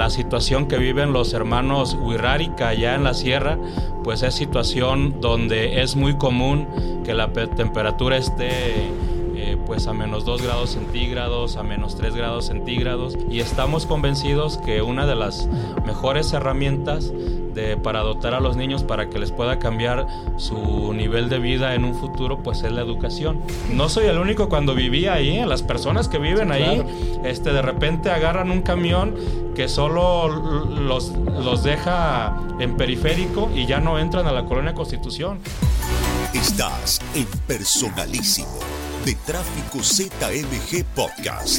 La situación que viven los hermanos Huirrárica allá en la sierra, pues es situación donde es muy común que la temperatura esté pues a menos 2 grados centígrados, a menos 3 grados centígrados, y estamos convencidos que una de las mejores herramientas para dotar a los niños para que les pueda cambiar su nivel de vida en un futuro, pues es la educación. No soy el único. Cuando vivía ahí, las personas que viven ahí, de repente agarran un camión que solo los deja en periférico y ya no entran a la Colonia Constitución. Estás en Personalísimo, de Tráfico ZMG Podcast.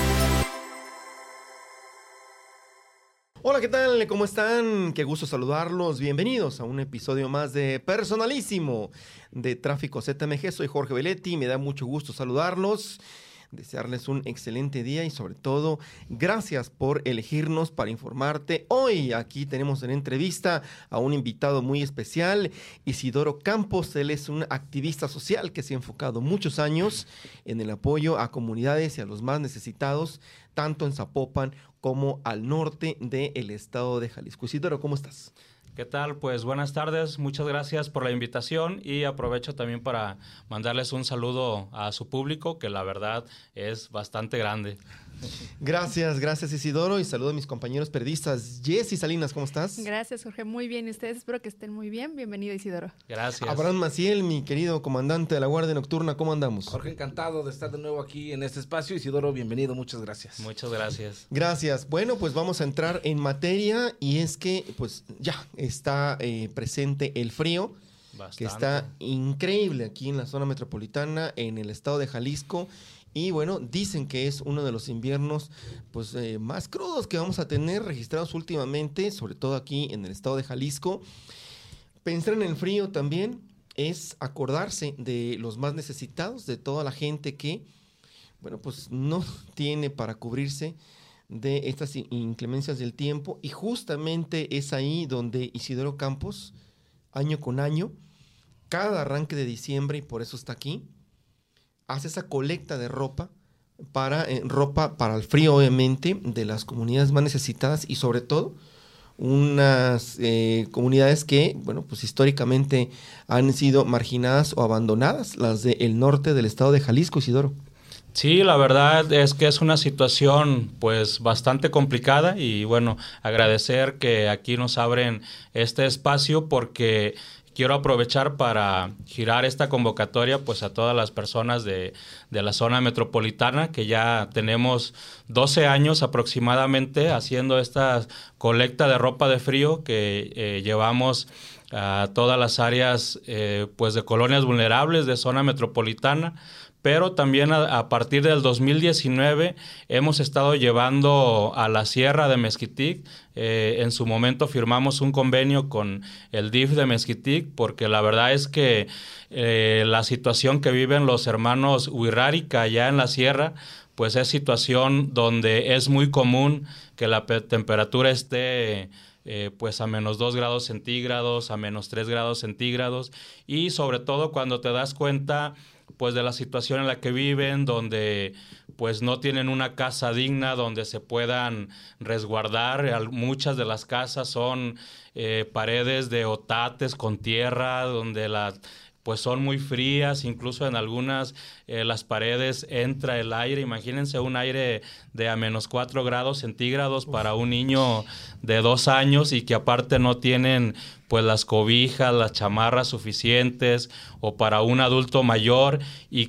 Hola, ¿qué tal? ¿Cómo están? Qué gusto saludarlos. Bienvenidos a un episodio más de Personalísimo de Tráfico ZMG. Soy Jorge Belletti, me da mucho gusto saludarlos, desearles un excelente día y sobre todo, gracias por elegirnos para informarte. Hoy aquí tenemos en entrevista a un invitado muy especial, Isidoro Campos. Él es un activista social que se ha enfocado muchos años en el apoyo a comunidades y a los más necesitados, tanto en Zapopan como al norte del estado de Jalisco. Isidoro, ¿cómo estás? ¿Qué tal? Pues buenas tardes, muchas gracias por la invitación y aprovecho también para mandarles un saludo a su público, que la verdad es bastante grande. Gracias Isidoro, y saludo a mis compañeros periodistas. Jessy Salinas, ¿cómo estás? Gracias, Jorge, muy bien. ¿Y ustedes? Espero que estén muy bien. Bienvenido, Isidoro. Gracias. Abraham Maciel, mi querido comandante de la Guardia Nocturna, ¿cómo andamos? Jorge, encantado de estar de nuevo aquí en este espacio. Isidoro, bienvenido, muchas gracias. Muchas gracias. Gracias. Bueno, pues vamos a entrar en materia, y es que pues ya está presente el frío. Bastante. Que está increíble aquí en la zona metropolitana, en el estado de Jalisco. Y bueno, dicen que es uno de los inviernos pues, más crudos que vamos a tener registrados últimamente, sobre todo aquí en el estado de Jalisco. Pensar en el frío también es acordarse de los más necesitados, de toda la gente que, bueno, pues no tiene para cubrirse de estas inclemencias del tiempo. Y justamente es ahí donde Isidoro Campos, año con año, cada arranque de diciembre, y por eso está aquí, hace esa colecta de ropa para el frío, obviamente, de las comunidades más necesitadas, y sobre todo unas comunidades que, bueno, pues históricamente han sido marginadas o abandonadas, las del norte del estado de Jalisco, Isidoro. Sí, la verdad es que es una situación pues bastante complicada, y bueno, agradecer que aquí nos abren este espacio, porque quiero aprovechar para girar esta convocatoria pues a todas las personas de la zona metropolitana, que ya tenemos 12 años aproximadamente haciendo esta colecta de ropa de frío que llevamos a todas las áreas pues de colonias vulnerables de zona metropolitana. Pero también a partir del 2019 hemos estado llevando a la Sierra de Mezquitic. En su momento firmamos un convenio con el DIF de Mezquitic, porque la verdad es que la situación que viven los hermanos Huirrárica allá en la sierra, pues es situación donde es muy común que la temperatura esté pues a menos 2 grados centígrados, a menos 3 grados centígrados, y sobre todo cuando te das cuenta pues de la situación en la que viven, donde pues no tienen una casa digna donde se puedan resguardar. Muchas de las casas son paredes de otates con tierra, donde pues son muy frías, incluso en algunas las paredes entra el aire. Imagínense un aire de a menos 4 grados centígrados para un niño de 2 años, y que aparte no tienen pues las cobijas, las chamarras suficientes, o para un adulto mayor. Y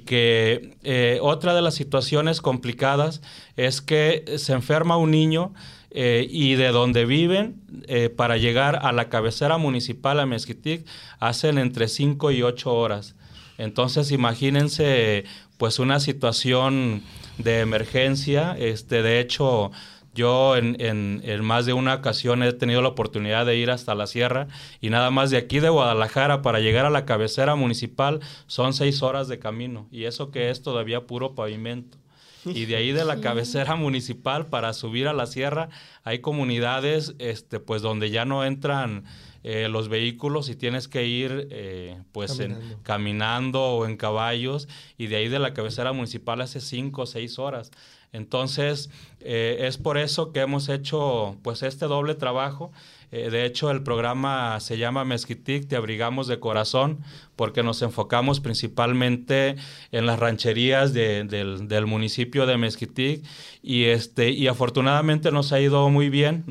que otra de las situaciones complicadas es que se enferma un niño y de donde viven para llegar a la cabecera municipal, a Mezquitic, hacen entre 5 y 8 horas. Entonces imagínense pues una situación de emergencia. De hecho, yo en más de una ocasión he tenido la oportunidad de ir hasta la sierra, y nada más de aquí de Guadalajara para llegar a la cabecera municipal son 6 horas de camino, y eso que es todavía puro pavimento. Y de ahí de la cabecera municipal para subir a la sierra hay comunidades pues donde ya no entran los vehículos y tienes que ir caminando o en caballos, y de ahí de la cabecera municipal hace 5 o 6 horas. Entonces, es por eso que hemos hecho pues este doble trabajo. De hecho, el programa se llama Mezquitic, Te Abrigamos de Corazón, porque nos enfocamos principalmente en las rancherías del municipio de Mezquitic, y afortunadamente nos ha ido muy bien,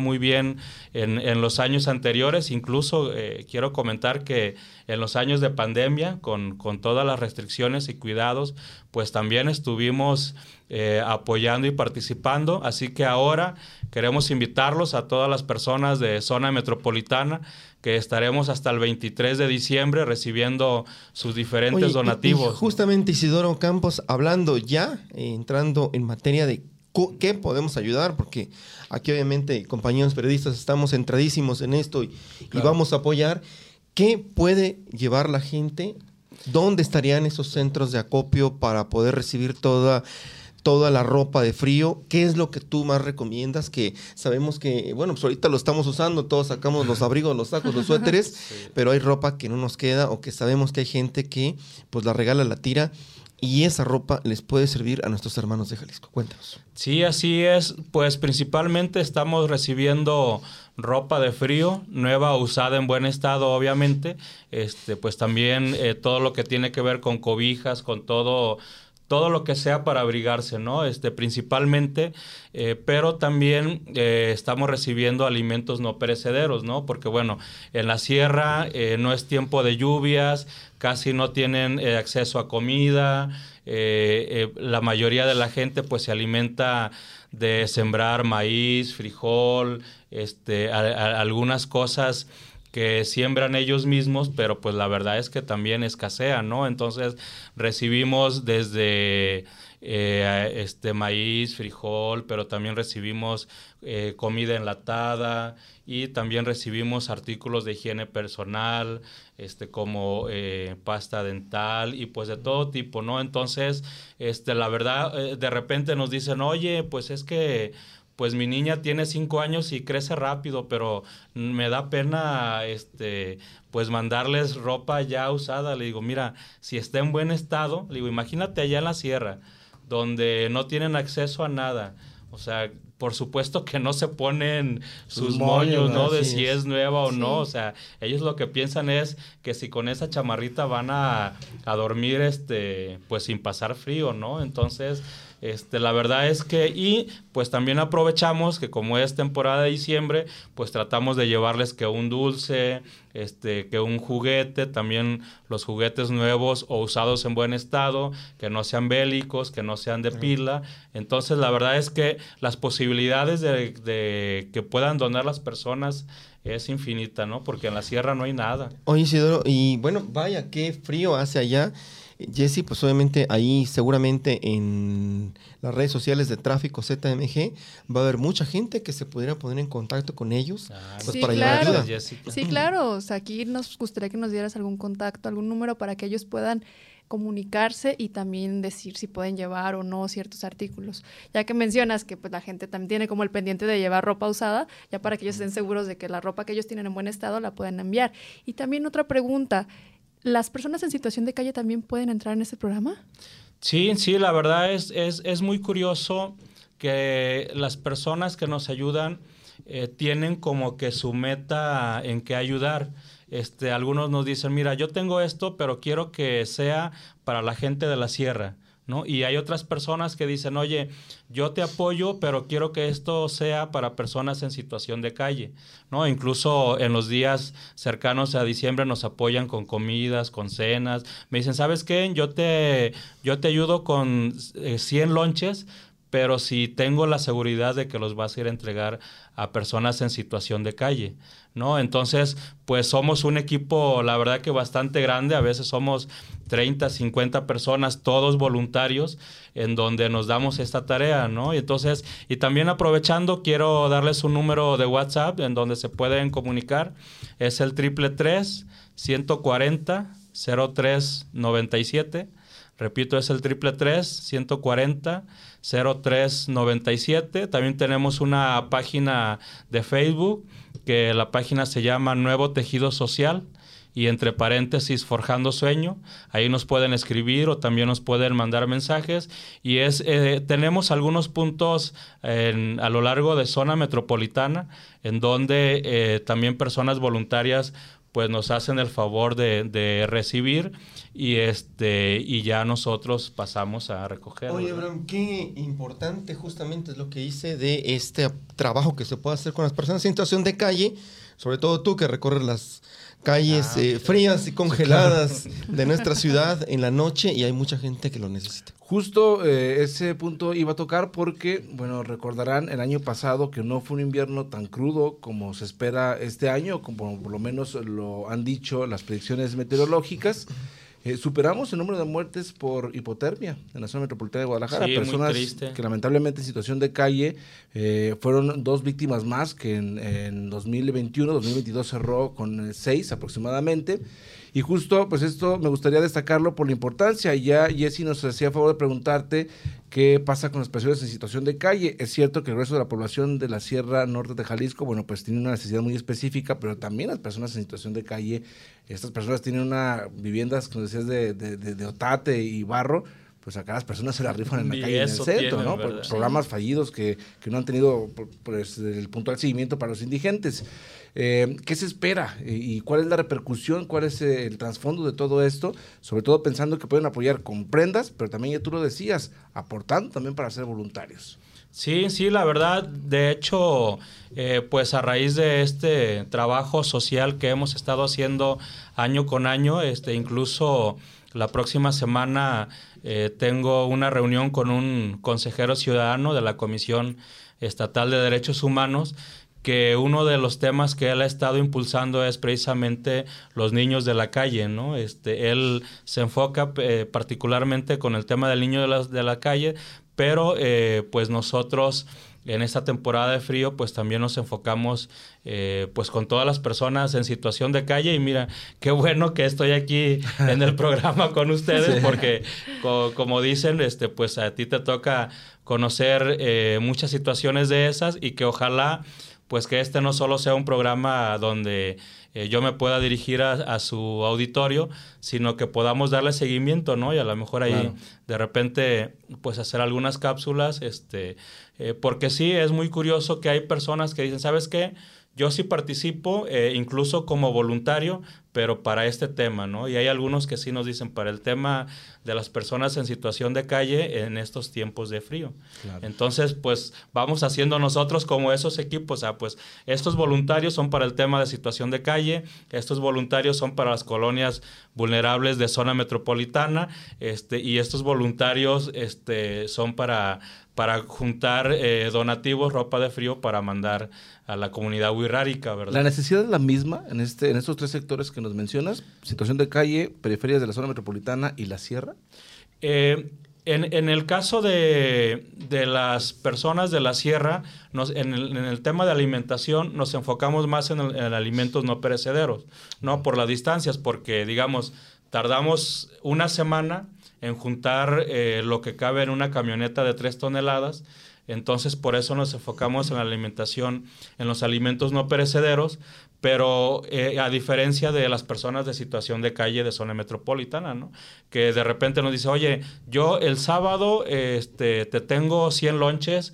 en los años anteriores. Incluso quiero comentar que en los años de pandemia, con todas las restricciones y cuidados, pues también estuvimos apoyando y participando. Así que ahora queremos invitarlos a todas las personas de zona metropolitana, que estaremos hasta el 23 de diciembre recibiendo sus diferentes donativos. Y justamente, Isidoro Campos, hablando ya, entrando en materia de qué podemos ayudar, porque aquí obviamente compañeros periodistas estamos centradísimos en esto y vamos a apoyar. ¿Qué puede llevar la gente? ¿Dónde estarían esos centros de acopio para poder recibir toda la ropa de frío? ¿Qué es lo que tú más recomiendas? Que sabemos que, bueno, pues ahorita lo estamos usando, todos sacamos los abrigos, los sacos, los suéteres, sí, pero hay ropa que no nos queda, o que sabemos que hay gente que pues la regala, la tira, y esa ropa les puede servir a nuestros hermanos de Jalisco. Cuéntanos. Sí, así es. Pues principalmente estamos recibiendo ropa de frío, nueva, usada, en buen estado, obviamente. Pues también todo lo que tiene que ver con cobijas, con todo lo que sea para abrigarse, ¿no? Principalmente, pero también estamos recibiendo alimentos no perecederos, ¿no? Porque, bueno, en la sierra no es tiempo de lluvias, casi no tienen acceso a comida, la mayoría de la gente pues se alimenta de sembrar maíz, frijol, algunas cosas que siembran ellos mismos, pero pues la verdad es que también escasean, ¿no? Entonces recibimos desde maíz, frijol, pero también recibimos comida enlatada, y también recibimos artículos de higiene personal, como pasta dental, y pues de todo tipo, ¿no? Entonces, la verdad, de repente nos dicen, oye, pues es que pues mi niña tiene 5 años y crece rápido, pero me da pena pues mandarles ropa ya usada. Le digo, mira, si está en buen estado, le digo, imagínate allá en la sierra, donde no tienen acceso a nada. O sea, por supuesto que no se ponen sus moños, ¿no? De si es nueva o no. O sea, ellos lo que piensan es que si con esa chamarrita van a dormir, pues sin pasar frío, ¿no? Entonces, la verdad es que, y pues también aprovechamos que como es temporada de diciembre, pues tratamos de llevarles que un dulce, que un juguete, también los juguetes nuevos o usados en buen estado, que no sean bélicos, que no sean de pila. Entonces, la verdad es que las posibilidades de que puedan donar las personas es infinita, ¿no? Porque en la sierra no hay nada. Oye, Isidoro, y bueno, vaya, qué frío hace allá. Jesse, pues obviamente ahí seguramente en las redes sociales de Tráfico ZMG va a haber mucha gente que se pudiera poner en contacto con ellos pues sí, para claro. llevar ayuda. Jessica. Sí, claro. O sea, aquí nos gustaría que nos dieras algún contacto, algún número para que ellos puedan comunicarse y también decir si pueden llevar o no ciertos artículos. Ya que mencionas que pues la gente también tiene como el pendiente de llevar ropa usada, ya para que ellos estén seguros de que la ropa que ellos tienen en buen estado la pueden enviar. Y también otra pregunta, ¿las personas en situación de calle también pueden entrar en este programa? Sí, la verdad es muy curioso que las personas que nos ayudan tienen como que su meta en qué ayudar. Algunos nos dicen, mira, yo tengo esto, pero quiero que sea para la gente de la sierra, ¿no? Y hay otras personas que dicen, oye, yo te apoyo, pero quiero que esto sea para personas en situación de calle, ¿no? Incluso en los días cercanos a diciembre nos apoyan con comidas, con cenas. Me dicen, ¿sabes qué? Yo te ayudo con 100 lonches, pero si tengo la seguridad de que los vas a ir a entregar a personas en situación de calle, ¿no? Entonces, pues somos un equipo, la verdad que bastante grande, a veces somos 30, 50 personas, todos voluntarios, en donde nos damos esta tarea, ¿no? Y entonces, y también aprovechando, quiero darles un número de WhatsApp en donde se pueden comunicar, es el 333-140-0397, repito, es el 333-140-0397. También tenemos una página de Facebook que la página se llama Nuevo Tejido Social, y entre paréntesis Forjando Sueño. Ahí nos pueden escribir o también nos pueden mandar mensajes. Y tenemos algunos puntos a lo largo de zona metropolitana en donde también personas voluntarias pues nos hacen el favor de recibir y ya nosotros pasamos a recoger. Oye, Abraham, qué importante justamente es lo que hice de este trabajo que se puede hacer con las personas en situación de calle, sobre todo tú que recorres las calles frías y congeladas de nuestra ciudad en la noche, y hay mucha gente que lo necesita. Justo ese punto iba a tocar porque, bueno, recordarán el año pasado que no fue un invierno tan crudo como se espera este año, como por lo menos lo han dicho las predicciones meteorológicas. Superamos el número de muertes por hipotermia en la zona metropolitana de Guadalajara. Sí, personas que lamentablemente en situación de calle fueron 2 víctimas más que en 2021. 2022 cerró con 6 aproximadamente. Y justo, pues esto me gustaría destacarlo por la importancia. Ya Jessy nos hacía favor de preguntarte qué pasa con las personas en situación de calle. Es cierto que el resto de la población de la Sierra Norte de Jalisco, bueno, pues tiene una necesidad muy específica, pero también las personas en situación de calle, estas personas tienen viviendas, como decías, de otate y barro. Pues acá las personas se la rifan en la calle, en el centro, ¿no? Por programas fallidos que no han tenido pues, el puntual seguimiento para los indigentes. ¿Qué se espera? ¿Y cuál es la repercusión? ¿Cuál es el trasfondo de todo esto? Sobre todo pensando que pueden apoyar con prendas, pero también, ya tú lo decías, aportando también para ser voluntarios. Sí, la verdad, de hecho, pues a raíz de este trabajo social que hemos estado haciendo año con año, incluso la próxima semana tengo una reunión con un consejero ciudadano de la Comisión Estatal de Derechos Humanos, que uno de los temas que él ha estado impulsando es precisamente los niños de la calle, ¿no? Él se enfoca particularmente con el tema del niño de la calle, pero pues nosotros en esta temporada de frío pues también nos enfocamos pues con todas las personas en situación de calle. Y mira, qué bueno que estoy aquí en el programa con ustedes, porque como dicen, pues a ti te toca conocer muchas situaciones de esas, y que ojalá pues que no solo sea un programa donde yo me pueda dirigir a su auditorio, sino que podamos darle seguimiento, ¿no? Y a lo mejor ahí de repente pues hacer algunas cápsulas, porque sí, es muy curioso que hay personas que dicen, ¿sabes qué? Yo sí participo, incluso como voluntario, pero para este tema, ¿no? Y hay algunos que sí nos dicen para el tema de las personas en situación de calle en estos tiempos de frío. Claro. Entonces, pues vamos haciendo nosotros como esos equipos, pues estos voluntarios son para el tema de situación de calle, estos voluntarios son para las colonias vulnerables de zona metropolitana, y estos voluntarios son para juntar donativos, ropa de frío para mandar a la comunidad wixárika, ¿verdad? ¿La necesidad es la misma en estos 3 sectores que nos mencionas? Situación de calle, periferias de la zona metropolitana y la sierra. En el caso de las personas de la sierra, en el tema de alimentación nos enfocamos más en alimentos no perecederos, ¿no? Por las distancias, porque digamos, tardamos una semana en juntar lo que cabe en una camioneta de 3 toneladas. Entonces, por eso nos enfocamos en la alimentación, en los alimentos no perecederos, pero a diferencia de las personas de situación de calle de zona metropolitana, ¿no? Que de repente nos dice, oye, yo el sábado te tengo 100 lonches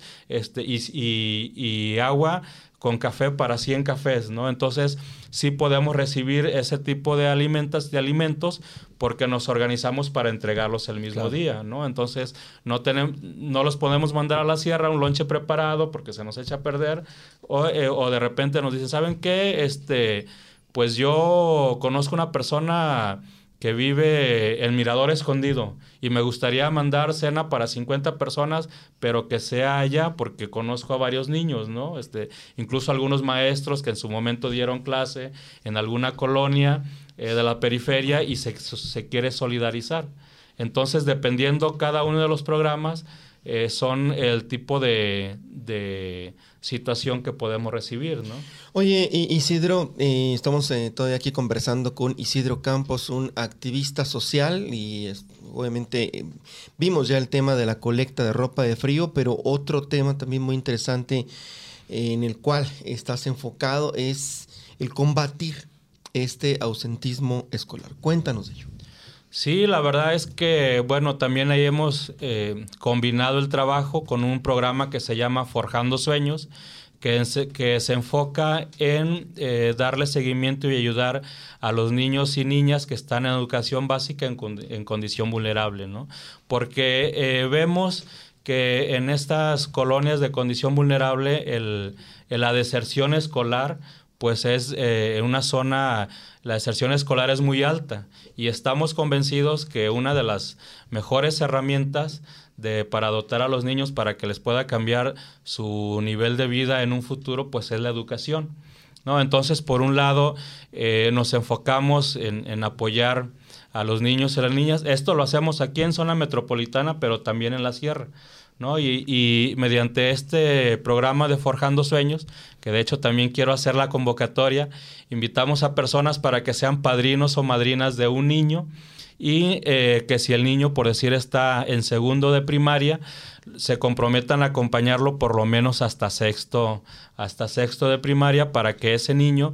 y agua con café para 100 cafés, ¿no? Entonces, sí podemos recibir ese tipo de alimentos porque nos organizamos para entregarlos el mismo día, ¿no? Entonces, no los podemos mandar a la sierra un lonche preparado porque se nos echa a perder, o de repente nos dicen, ¿saben qué? Pues yo conozco una persona que vive en Mirador Escondido y me gustaría mandar cena para 50 personas, pero que sea allá porque conozco a varios niños, ¿no? Incluso algunos maestros que en su momento dieron clase en alguna colonia de la periferia y se quiere solidarizar. Entonces, dependiendo cada uno de los programas, son el tipo de situación que podemos recibir, ¿no? Oye, Isidro, estamos todavía aquí conversando con Isidro Campos, un activista social, y obviamente vimos ya el tema de la colecta de ropa de frío, pero otro tema también muy interesante en el cual estás enfocado es el combatir este ausentismo escolar. Cuéntanos de ello. Sí, la verdad es que, bueno, también ahí hemos combinado el trabajo con un programa que se llama Forjando Sueños, que se enfoca en darle seguimiento y ayudar a los niños y niñas que están en educación básica en condición vulnerable, ¿no? Porque vemos que en estas colonias de condición vulnerable la deserción escolar pues es en una zona, la deserción escolar es muy alta y estamos convencidos que una de las mejores herramientas para dotar a los niños para que les pueda cambiar su nivel de vida en un futuro, pues es la educación, ¿no? Entonces, por un lado, nos enfocamos en apoyar a los niños y las niñas. Esto lo hacemos aquí en zona metropolitana, pero también en la sierra, ¿no? Y mediante este programa de Forjando Sueños, que de hecho también quiero hacer la convocatoria, invitamos a personas para que sean padrinos o madrinas de un niño y que si el niño, por decir, está en segundo de primaria, se comprometan a acompañarlo por lo menos hasta sexto de primaria para que ese niño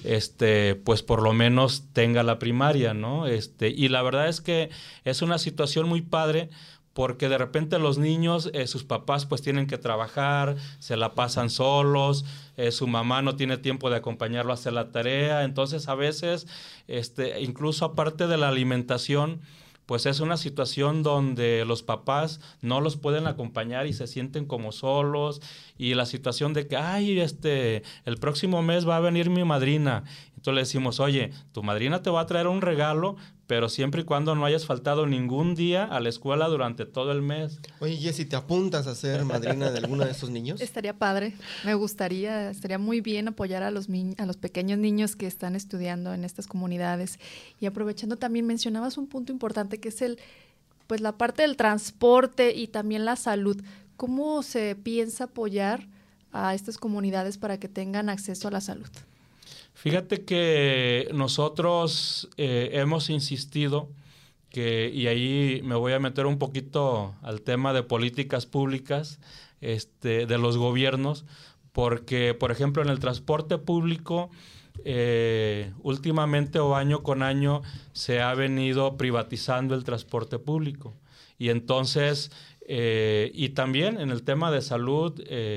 pues por lo menos tenga la primaria, ¿no? Y la verdad es que es una situación muy padre, porque de repente los niños, sus papás pues tienen que trabajar, se la pasan solos, su mamá no tiene tiempo de acompañarlo a hacer la tarea, entonces a veces, incluso aparte de la alimentación, pues es una situación donde los papás no los pueden acompañar y se sienten como solos, y la situación de que, ay, el próximo mes va a venir mi madrina. Entonces le decimos, oye, tu madrina te va a traer un regalo, pero siempre y cuando no hayas faltado ningún día a la escuela durante todo el mes. Oye, Jessy, ¿te apuntas a ser madrina de alguno de esos niños? Estaría padre, me gustaría, estaría muy bien apoyar a los pequeños niños que están estudiando en estas comunidades. Y aprovechando también, mencionabas un punto importante que es pues la parte del transporte y también la salud. ¿Cómo se piensa apoyar a estas comunidades para que tengan acceso a la salud? Fíjate que nosotros hemos insistido y ahí me voy a meter un poquito al tema de políticas públicas de los gobiernos, porque, por ejemplo, en el transporte público, últimamente o año con año se ha venido privatizando el transporte público. Y entonces, y también en el tema de salud,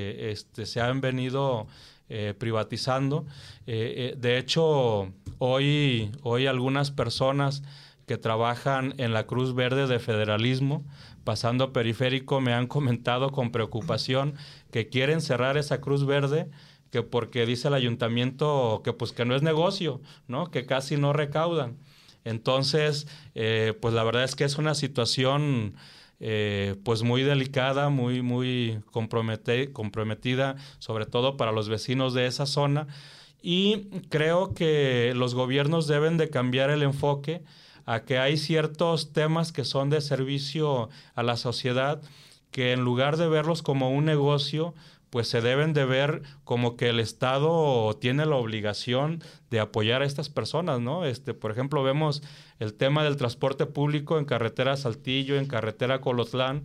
se han venido privatizando. De hecho, hoy algunas personas que trabajan en la Cruz Verde de Federalismo, pasando Periférico, me han comentado con preocupación que quieren cerrar esa Cruz Verde, que porque dice el ayuntamiento que pues que no es negocio, ¿no? Que casi no recaudan. Entonces, pues la verdad es que es una situación pues muy delicada, muy comprometida, sobre todo para los vecinos de esa zona, y creo que los gobiernos deben de cambiar el enfoque a que hay ciertos temas que son de servicio a la sociedad, que en lugar de verlos como un negocio, pues se deben de ver como que el Estado tiene la obligación de apoyar a estas personas, ¿no? Por ejemplo, vemos el tema del transporte público en carretera Saltillo, en carretera Colotlán,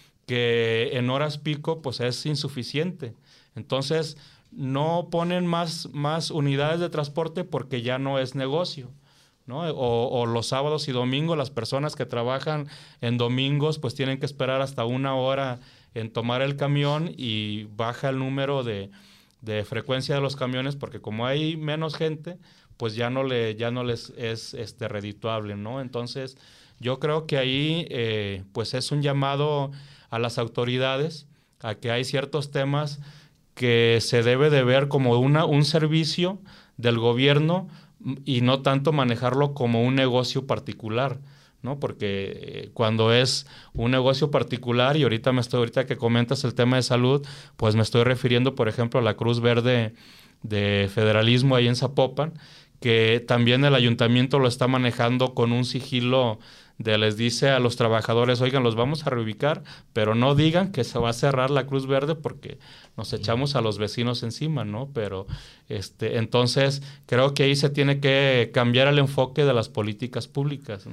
que en horas pico pues es insuficiente. Entonces, no ponen más unidades de transporte porque ya no es negocio, ¿no? O los sábados y domingos, las personas que trabajan en domingos pues tienen que esperar hasta 1 hora en tomar el camión y baja el número de frecuencia de los camiones porque como hay menos gente, pues ya no les es redituable, ¿no? Entonces, yo creo que ahí pues es un llamado a las autoridades a que hay ciertos temas que se debe de ver como un servicio del gobierno y no tanto manejarlo como un negocio particular, ¿no? Porque cuando es un negocio particular, y ahorita que comentas el tema de salud, pues me estoy refiriendo, por ejemplo, a la Cruz Verde de Federalismo ahí en Zapopan, que también el ayuntamiento lo está manejando con un sigilo les dice a los trabajadores, oigan, los vamos a reubicar, pero no digan que se va a cerrar la Cruz Verde porque nos echamos a los vecinos encima, ¿no? Pero entonces creo que ahí se tiene que cambiar el enfoque de las políticas públicas, ¿no?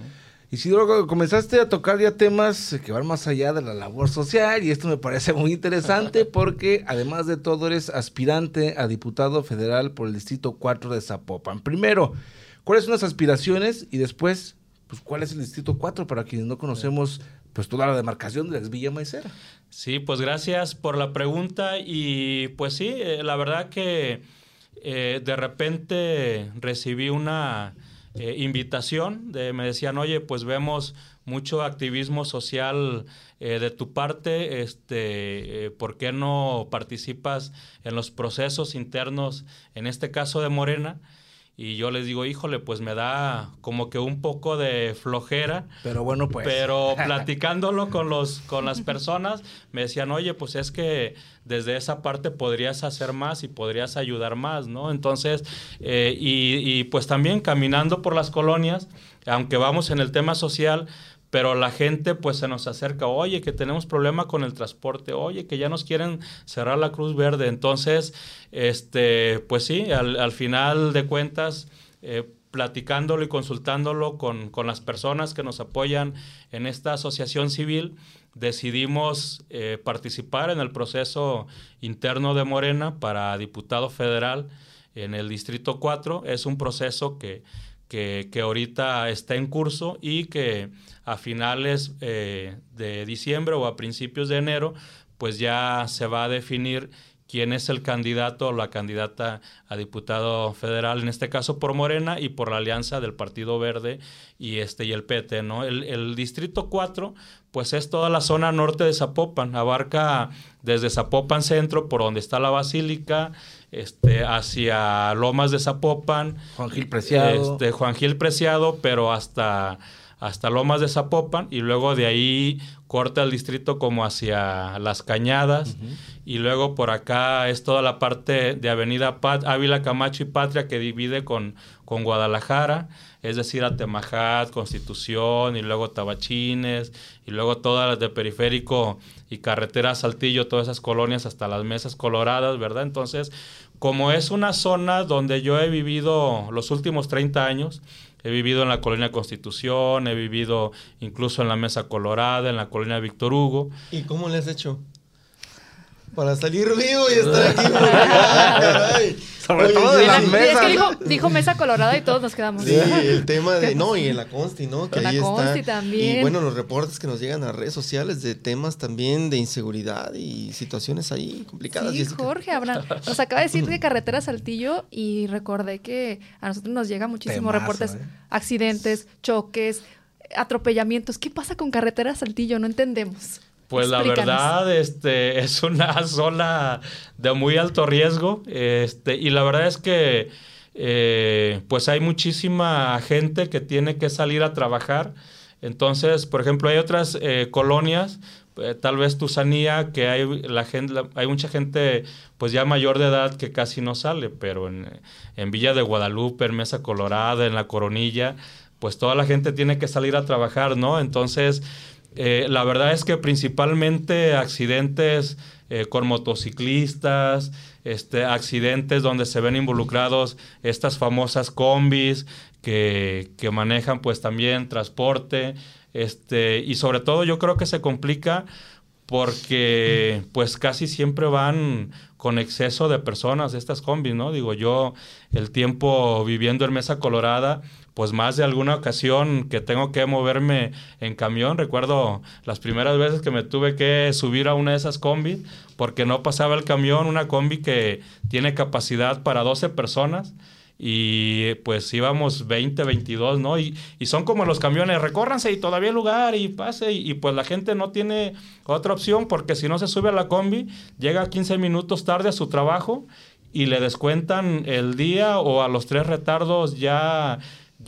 Isidoro, comenzaste a tocar ya temas que van más allá de la labor social y esto me parece muy interesante porque además de todo eres aspirante a diputado federal por el Distrito 4 de Zapopan. Primero, ¿cuáles son las aspiraciones? Y después, pues, ¿cuál es el Distrito 4 para quienes no conocemos pues toda la demarcación de la Villa Maicera? Sí, pues gracias por la pregunta y pues sí, la verdad que de repente recibí una invitación, me decían, oye, pues vemos mucho activismo social de tu parte, ¿por qué no participas en los procesos internos, en este caso de Morena? Y yo les digo, híjole, pues me da como que un poco de flojera. Pero bueno, pues. Pero platicándolo con las personas, me decían, oye, pues es que desde esa parte podrías hacer más y podrías ayudar más, ¿no? Entonces, y pues también caminando por las colonias, aunque vamos en el tema social, pero la gente pues se nos acerca, oye, que tenemos problema con el transporte, oye, que ya nos quieren cerrar la Cruz Verde. Entonces, pues sí, al final de cuentas, platicándolo y consultándolo con las personas que nos apoyan en esta asociación civil, decidimos participar en el proceso interno de Morena para diputado federal en el Distrito 4. Es un proceso que ahorita está en curso y que a finales de diciembre o a principios de enero, pues ya se va a definir quién es el candidato o la candidata a diputado federal, en este caso por Morena y por la alianza del Partido Verde y el PT, ¿no? El Distrito 4, pues es toda la zona norte de Zapopan, abarca desde Zapopan Centro, por donde está la Basílica, hacia Lomas de Zapopan, Juan Gil Preciado, Juan Gil Preciado, pero hasta Lomas de Zapopan, y luego de ahí corta el distrito como hacia Las Cañadas, y luego por acá es toda la parte de Avenida Ávila Camacho y Patria que divide con Guadalajara, es decir, Atemajac, Constitución, y luego Tabachines, y luego todas las de Periférico y Carretera Saltillo, todas esas colonias hasta las Mesas Coloradas, ¿verdad? Entonces, como es una zona donde yo he vivido los últimos 30 años, he vivido en la Colonia Constitución, he vivido incluso en la Mesa Colorada, en la Colonia Víctor Hugo. ¿Y cómo le has hecho? Para salir vivo y estar aquí. Caray. Sobre todo de las mesas. Es que dijo Mesa Colorada y todos nos quedamos. Sí, el tema de... No, y en la Consti, ¿no? Que en ahí la Consti está. también. Y bueno, los reportes que nos llegan a redes sociales de temas también de inseguridad y situaciones ahí complicadas. Sí, Jessica. Jorge, Abraham, nos acaba de decir de Carretera Saltillo y recordé que a nosotros nos llega muchísimos reportes, accidentes, choques, atropellamientos. ¿Qué pasa con Carretera Saltillo? No entendemos. Pues la verdad, es una zona de muy alto riesgo, y la verdad es que pues hay muchísima gente que tiene que salir a trabajar. Entonces, por ejemplo, hay otras colonias, tal vez Tusanía, que hay mucha gente pues ya mayor de edad que casi no sale, pero en Villa de Guadalupe, en Mesa Colorada, en La Coronilla, pues toda la gente tiene que salir a trabajar, ¿no? Entonces, la verdad es que principalmente accidentes con motociclistas, accidentes donde se ven involucrados estas famosas combis que manejan pues también transporte, y sobre todo yo creo que se complica porque pues casi siempre van con exceso de personas estas combis, ¿no? Digo, yo el tiempo viviendo en Mesa Colorada, pues más de alguna ocasión que tengo que moverme en camión. Recuerdo las primeras veces que me tuve que subir a una de esas combis porque no pasaba el camión, una combi que tiene capacidad para 12 personas. Y pues íbamos 20, 22, ¿no? Y son como los camiones, recórranse y todavía hay lugar y pase. Y pues la gente no tiene otra opción porque si no se sube a la combi, llega 15 minutos tarde a su trabajo y le descuentan el día, o a los 3 retardos ya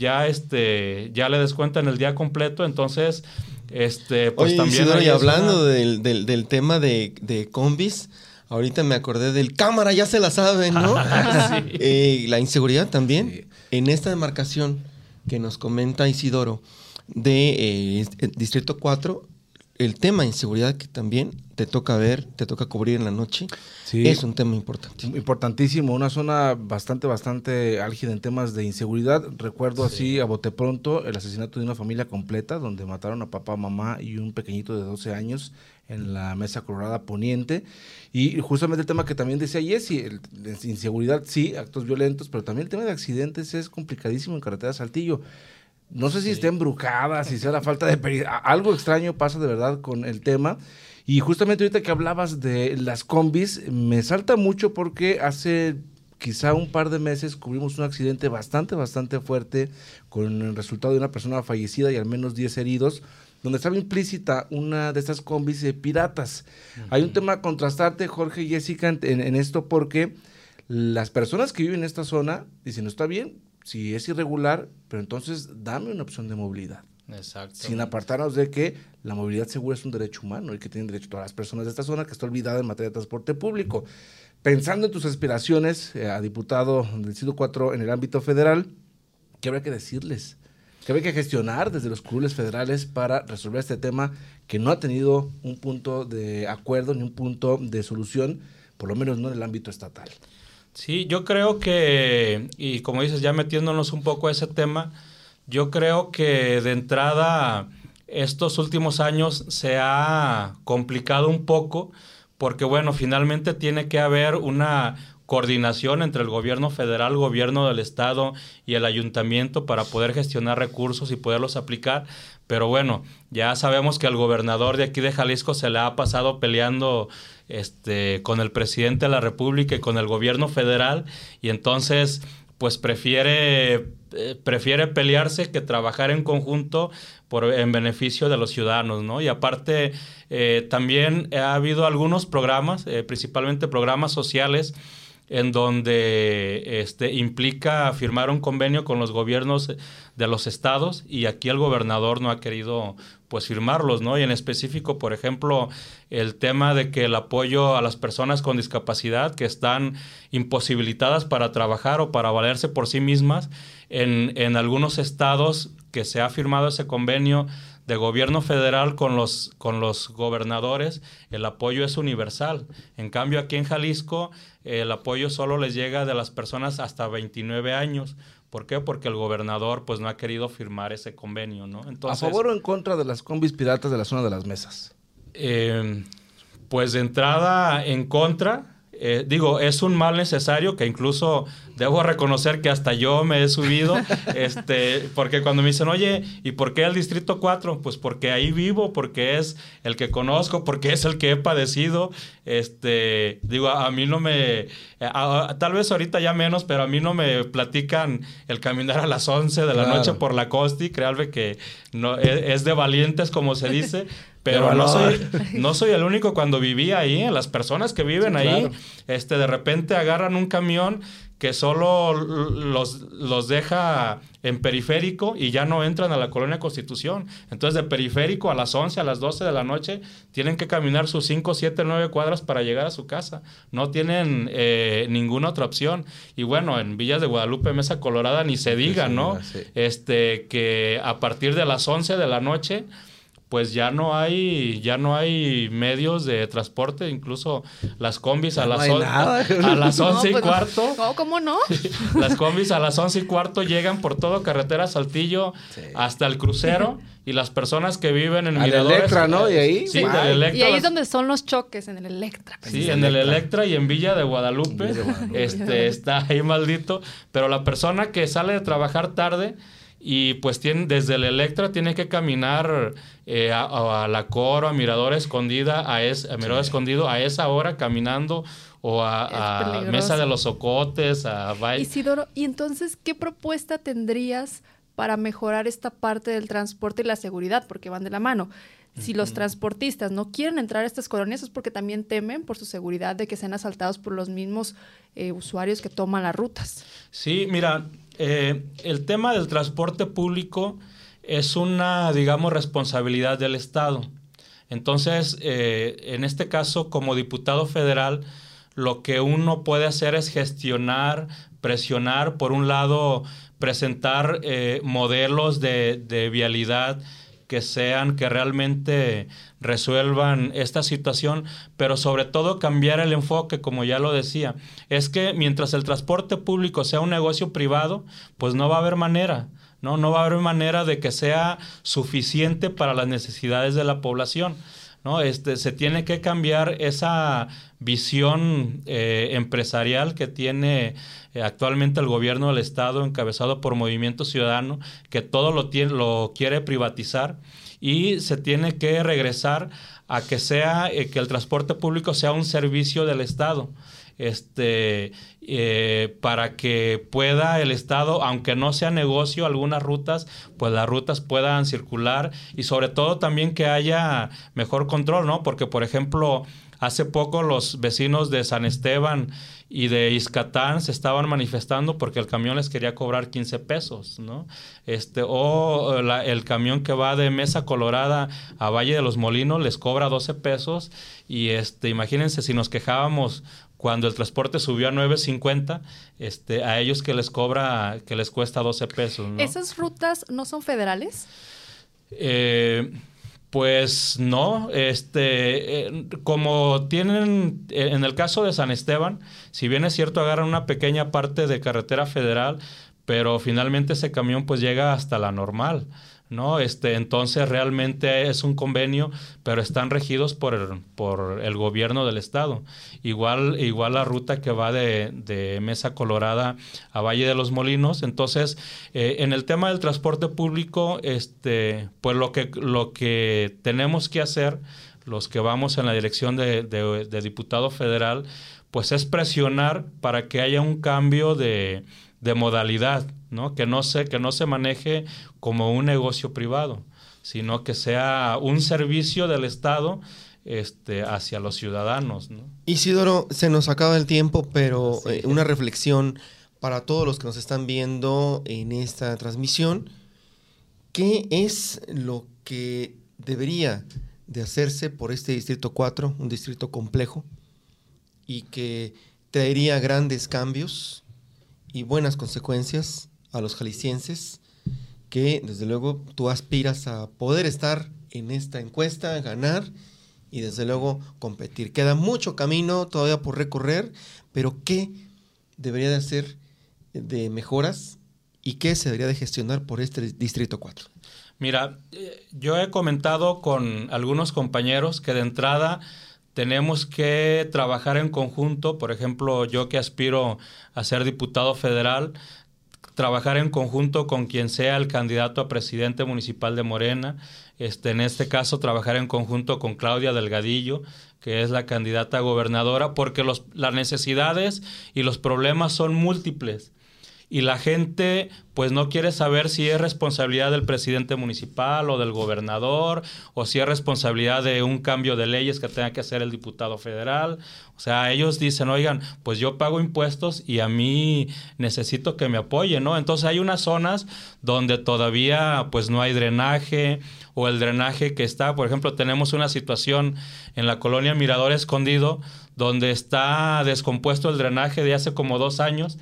le descuentan el día completo. Entonces, pues oye, también... Isidoro, y hablando del tema de combis, ahorita me acordé del cámara, ya se la saben, ¿no? Sí. La inseguridad también. Sí. En esta demarcación que nos comenta Isidoro de Distrito 4, el tema de inseguridad que también te toca ver, te toca cubrir en la noche, Sí. es un tema importante. Importantísimo, una zona bastante álgida en temas de inseguridad. Recuerdo así a bote pronto el asesinato de una familia completa donde mataron a papá, mamá y un pequeñito de 12 años en la Mesa Colorada Poniente. Y justamente el tema que también decía Jessy, inseguridad sí, actos violentos, pero también el tema de accidentes es complicadísimo en carretera Saltillo. No sé si está embrujada, si sea la falta de algo extraño pasa de verdad con el tema. Y justamente ahorita que hablabas de las combis, me salta mucho porque hace quizá un par de meses cubrimos un accidente bastante fuerte con el resultado de una persona fallecida y al menos 10 heridos, donde estaba implícita una de estas combis de piratas. Uh-huh. Hay un tema contrastante, Jorge y Jessica, en esto, porque las personas que viven en esta zona dicen, no está bien, si es irregular, pero entonces dame una opción de movilidad. Exacto. Sin apartarnos de que la movilidad segura es un derecho humano y que tienen derecho todas las personas de esta zona, que está olvidada en materia de transporte público. Pensando en tus aspiraciones a diputado del Distrito 4 en el ámbito federal, ¿qué habría que decirles? ¿Qué habría que gestionar desde los curules federales para resolver este tema que no ha tenido un punto de acuerdo ni un punto de solución, por lo menos no en el ámbito estatal? Sí, yo creo que, y como dices, ya metiéndonos un poco a ese tema, yo creo que de entrada estos últimos años se ha complicado un poco porque, bueno, finalmente tiene que haber una coordinación entre el gobierno federal, gobierno del estado y el ayuntamiento para poder gestionar recursos y poderlos aplicar. Pero bueno, ya sabemos que al gobernador de aquí de Jalisco se le ha pasado peleando con el presidente de la República y con el gobierno federal, y entonces pues prefiere pelearse que trabajar en conjunto en beneficio de los ciudadanos, ¿no? Y aparte, también ha habido algunos programas, principalmente programas sociales, en donde implica firmar un convenio con los gobiernos de los estados, y aquí el gobernador no ha querido pues firmarlos, ¿no? Y en específico, por ejemplo, el tema de que el apoyo a las personas con discapacidad que están imposibilitadas para trabajar o para valerse por sí mismas, en algunos estados que se ha firmado ese convenio de gobierno federal con los gobernadores, el apoyo es universal. En cambio, aquí en Jalisco, el apoyo solo les llega de las personas hasta 29 años. ¿Por qué? Porque el gobernador pues no ha querido firmar ese convenio, ¿no? Entonces, ¿a favor o en contra de las combis piratas de la zona de las mesas? Pues de entrada en contra. Es un mal necesario que incluso debo reconocer que hasta yo me he subido, porque cuando me dicen, oye, ¿y por qué el Distrito 4? Pues porque ahí vivo, porque es el que conozco, porque es el que he padecido. A mí no me... tal vez ahorita ya menos, pero a mí no me platican el caminar a las 11 de la noche por la Costi. Créanme que no, es de valientes, como se dice. Pero no soy el único. Cuando vivía ahí, las personas que viven ahí, de repente agarran un camión que solo los deja en periférico y ya no entran a la Colonia Constitución. Entonces, de periférico a las 11, a las 12 de la noche, tienen que caminar sus 5, 7, 9 cuadras para llegar a su casa. No tienen ninguna otra opción. Y bueno, en Villas de Guadalupe, Mesa Colorada, ni se diga, ¿no? Sí. Que a partir de las 11 de la noche... pues ya no hay medios de transporte, incluso las combis a las 11 y cuarto. No, ¿cómo no? Las combis a las 11 y cuarto llegan por todo carretera Saltillo hasta el crucero, y las personas que viven en Miradores... Electra, ¿no? ¿Y ahí? Sí, del Electra. Y ahí es donde son los choques, en el Electra. Sí, en el Electra y en Villa de Guadalupe. Está ahí maldito. Pero la persona que sale de trabajar tarde... y pues desde el Electra tiene que caminar a la Coro, a Mirador Escondido, a esa hora caminando, o a Mesa de los Ocotes, a Valle. Isidoro, ¿y entonces qué propuesta tendrías para mejorar esta parte del transporte y la seguridad? Porque van de la mano. Si los transportistas no quieren entrar a estas colonias es porque también temen por su seguridad de que sean asaltados por los mismos usuarios que toman las rutas. Sí, mira, el tema del transporte público es una, digamos, responsabilidad del Estado. Entonces, en este caso, como diputado federal, lo que uno puede hacer es gestionar, presionar, por un lado, presentar modelos de vialidad que realmente resuelvan esta situación, pero sobre todo cambiar el enfoque, como ya lo decía. Es que mientras el transporte público sea un negocio privado, pues no va a haber manera. No va a haber manera de que sea suficiente para las necesidades de la población, ¿no? Se tiene que cambiar esa visión empresarial que tiene actualmente el gobierno del Estado, encabezado por Movimiento Ciudadano, que todo lo quiere privatizar, y se tiene que regresar a que que el transporte público sea un servicio del Estado. Para que pueda el Estado, aunque no sea negocio, algunas rutas, pues las rutas puedan circular, y sobre todo también que haya mejor control, ¿no? Porque, por ejemplo, hace poco los vecinos de San Esteban y de Ixcatán se estaban manifestando porque el camión les quería cobrar 15 pesos, ¿no? El camión que va de Mesa Colorada a Valle de los Molinos les cobra 12 pesos, y imagínense si nos quejábamos cuando el transporte subió a 9.50, a ellos que les cuesta 12 pesos, ¿no? ¿Esas rutas no son federales? Pues no, como tienen, en el caso de San Esteban, si bien es cierto, agarran una pequeña parte de carretera federal, pero finalmente ese camión pues llega hasta la normal, ¿no? Entonces realmente es un convenio, pero están regidos por el gobierno del Estado. Igual la ruta que va de Mesa Colorada a Valle de los Molinos. Entonces, en el tema del transporte público, pues lo que tenemos que hacer, los que vamos en la dirección de diputado federal, pues es presionar para que haya un cambio de modalidad, ¿no? Que no se maneje como un negocio privado, sino que sea un servicio del Estado hacia los ciudadanos, ¿no? Isidoro, se nos acaba el tiempo, pero una reflexión para todos los que nos están viendo en esta transmisión. ¿Qué es lo que debería de hacerse por este Distrito 4, un distrito complejo y que traería grandes cambios y buenas consecuencias a los jaliscienses, que desde luego tú aspiras a poder estar en esta encuesta, ganar y desde luego competir? Queda mucho camino todavía por recorrer, pero ¿qué debería de hacer de mejoras y qué se debería de gestionar por este Distrito 4? Mira, yo he comentado con algunos compañeros que de entrada tenemos que trabajar en conjunto. Por ejemplo, yo que aspiro a ser diputado federal, trabajar en conjunto con quien sea el candidato a presidente municipal de Morena. En este caso, trabajar en conjunto con Claudia Delgadillo, que es la candidata a gobernadora, porque las necesidades y los problemas son múltiples. Y la gente pues no quiere saber si es responsabilidad del presidente municipal o del gobernador, o si es responsabilidad de un cambio de leyes que tenga que hacer el diputado federal. O sea, ellos dicen, oigan, pues yo pago impuestos y a mí necesito que me apoyen, ¿no? Entonces hay unas zonas donde todavía pues no hay drenaje, o el drenaje que está, por ejemplo, tenemos una situación en la colonia Mirador Escondido, donde está descompuesto el drenaje de hace como 2 años,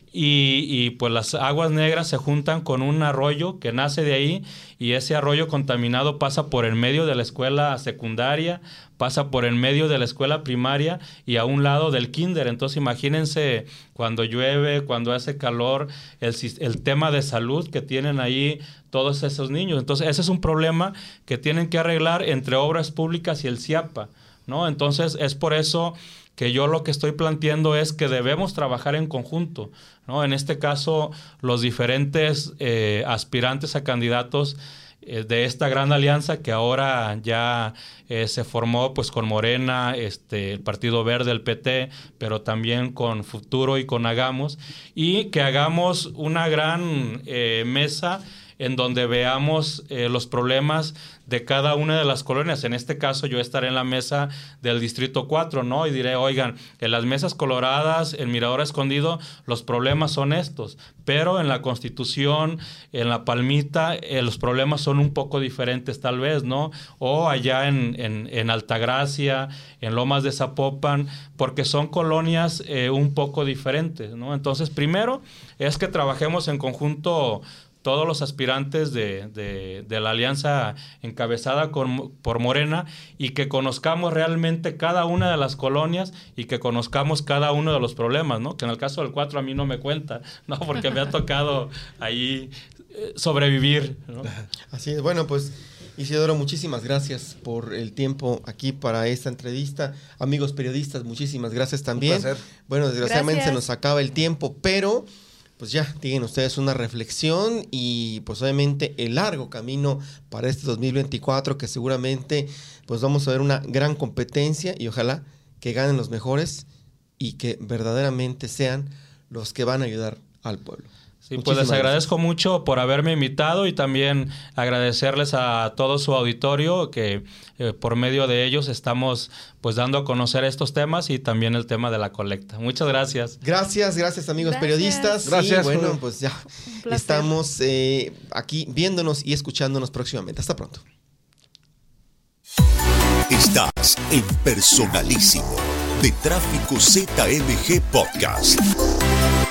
y pues las aguas negras se juntan con un arroyo que nace de ahí, y ese arroyo contaminado pasa por el medio de la escuela secundaria, pasa por el medio de la escuela primaria y a un lado del kinder. Entonces imagínense cuando llueve, cuando hace calor, el tema de salud que tienen ahí todos esos niños. Entonces ese es un problema que tienen que arreglar entre Obras Públicas y el CIAPA, ¿no? Entonces es por eso que yo lo que estoy planteando es que debemos trabajar en conjunto, ¿no? En este caso, los diferentes aspirantes a candidatos de esta gran alianza que ahora ya se formó pues con Morena, el Partido Verde, el PT, pero también con Futuro y con Hagamos, y que hagamos una gran mesa en donde veamos los problemas de cada una de las colonias. En este caso, yo estaré en la mesa del Distrito 4, ¿no? Y diré, oigan, en las Mesas Coloradas, en Mirador Escondido, los problemas son estos. Pero en la Constitución, en La Palmita, los problemas son un poco diferentes tal vez, ¿no? O allá en Altagracia, en Lomas de Zapopan, porque son colonias un poco diferentes, ¿no? Entonces, primero es que trabajemos en conjunto todos los aspirantes de la alianza encabezada por Morena, y que conozcamos realmente cada una de las colonias y que conozcamos cada uno de los problemas, ¿no? Que en el caso del 4 a mí no me cuenta, ¿no? Porque me ha tocado ahí sobrevivir, ¿no? Así es. Bueno, pues Isidoro, muchísimas gracias por el tiempo aquí para esta entrevista. Amigos periodistas, muchísimas gracias también. Un placer. Bueno, desgraciadamente Gracias. se nos acaba el tiempo, pero pues ya tienen ustedes una reflexión y pues obviamente el largo camino para este 2024, que seguramente pues vamos a ver una gran competencia y ojalá que ganen los mejores y que verdaderamente sean los que van a ayudar al pueblo. Sí, pues les agradezco mucho por haberme invitado y también agradecerles a todo su auditorio que por medio de ellos estamos pues dando a conocer estos temas y también el tema de la colecta. Muchas gracias. Gracias amigos Gracias. periodistas. Gracias. Y bueno, pues ya Un placer. estamos aquí viéndonos y escuchándonos próximamente. Hasta pronto. Estás en Personalísimo de Tráfico ZMG Podcast.